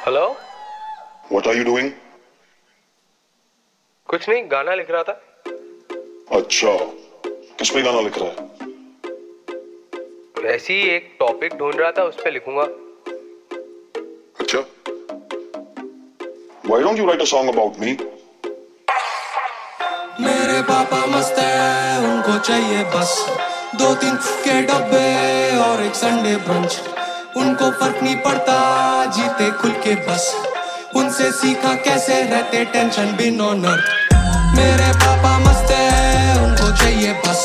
Hello. What are you doing? कुछ नहीं, गाना लिख रहा था। अच्छा, किस पे गाना लिख रहा है? वैसे ही एक टॉपिक ढूंढ रहा था, उस पे लिखूंगा। अच्छा, Why don't you write a song about me? मेरे पापा मस्त है, उनको चाहिए बस 2-3 के डब्बे और एक संडे ब्रंच। उनको फर्क नहीं पड़ता, जीते खुल के बस। उनसे सीखा कैसे रहते टेंशन बिन ऑन अर्थ। मेरे पापा मस्त है, उनको चाहिए बस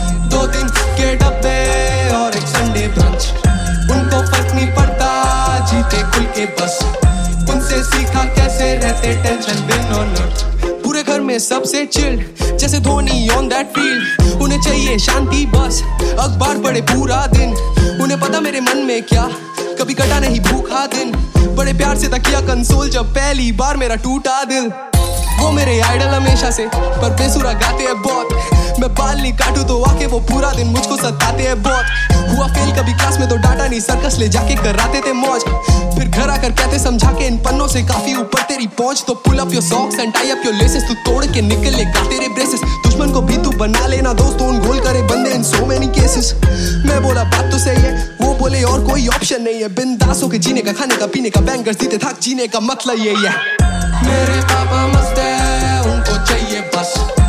2-3 के डब्बे और एक संडे ब्रंच। उनको फर्क नहीं पड़ता, जीते खुल के बस। उनसे सीखा कैसे रहते टेंशन बिन ऑन अर्थ। पूरे घर में सबसे चिल्ड, जैसे धोनी ऑन दैट फील्ड। उन्हें चाहिए शांति बस, अखबार पढ़े पूरा दिन। उन्हें पता मेरे मन में क्या, कभी कटा नहीं भूखा दिन। बड़े प्यार से तकिया कंसोल जब पहली बार मेरा टूटा दिल। वो मेरे आइडल हमेशा से, पर बेसुरा गाते हैं बहुत। मैं बाल नहीं काटूं तो आके वो पूरा दिन मुझको सताते हैं बहुत। हुआ फेल कभी क्लास में तो डांटा नहीं, सर्कस ले जाके कराते थे मौज। फिर घर आकर कहते समझा के इन पन्नों से काफी ऊपर तेरी पहुंच। तो pull up your socks and tie up your laces, तू तोड़ के निकलेगा तेरे ब्रेसेस। दुश्मन को भी तू बना लेना दोस्त, उन गोल करे बंदे इन सो मेनी केसेस। मैं बोला बात तो सही है, वो बोले और कोई ऑप्शन नहीं है। बिंदास होके जीने का, खाने का, पीने का, बैंगर्स जीते थक जीने का मतलब यही है। मेरे पापा मस्त है, उनको चाहिए बस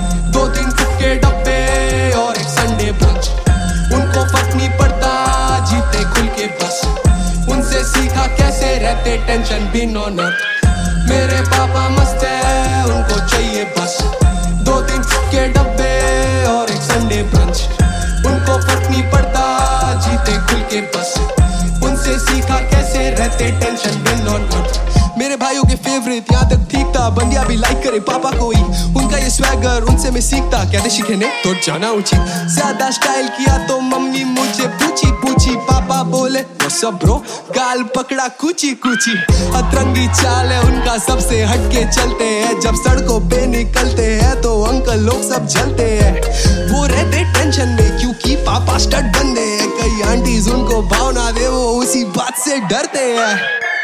2-3 के डब्बे और एक संडे ब्रंच। उनको फर्क नहीं पड़ता, जीते खुल के बस। उनसे सीखा कैसे रहते टेंशन बिन ऑन अर्थ। मेरे पापा मस्त है, उनको चाहिए बस 2-3 के डब्बे और एक संडे ब्रंच। उनको फर्क नहीं पड़ता, जीते खुल के बस। उनसे सीखा कैसे रहते टेंशन बिन ऑन अर्थ। मेरे भाइयों के फेवरेट यहाँ तक ठीक था, बंदिया भी लाइक करे पापा को ही। उनका ये स्वैगर उनसे मैं सीखता, कहते सीखे ने तो जाना उचित। ज्यादा स्टाइल किया तो मम्मी मुझे पूछी पूछी। पापा बोले व्हाट्स अप ब्रो, गाल पकड़ा कुची कुची। अतरंगी चाल है उनका, सबसे हटके चलते हैं। जब सड़कों पे निकलते हैं तो अंकल लोग सब जलते हैं। वो रहते टेंशन में क्योंकि पापा स्टड बंदे हैं। कई आंटीज उनको भाव ना दे, वो उसी बात से डरते हैं।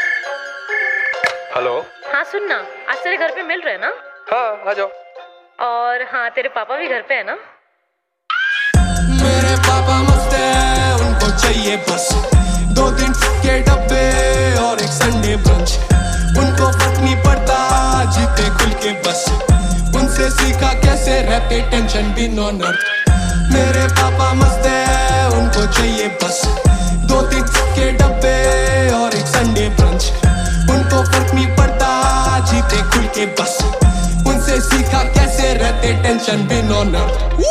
हेलो। हाँ सुनना, आज तेरे घर पे मिल रहे हैं ना? हाँ, आ जाओ। और हाँ, तेरे पापा भी घर पे है ना? मेरे पापा मस्त है, उनको चाहिए बस 2-3 के डब्बे और एक संडे ब्रंच। उनको फर्क नहीं पड़ता, जीते खुल के बस। उनसे सीखा कैसे रहते टेंशन बिन ऑन अर्थ। मेरे पापा मस्त है, उनको चाहिए बस 2-3 के डब्बे और एक संडे ब्रंच। उनको फर्क नहीं पड़ता, जीते खुल के बस। उनसे सीखा कैसे रहते टेंशन बिन ऑन अर्थ।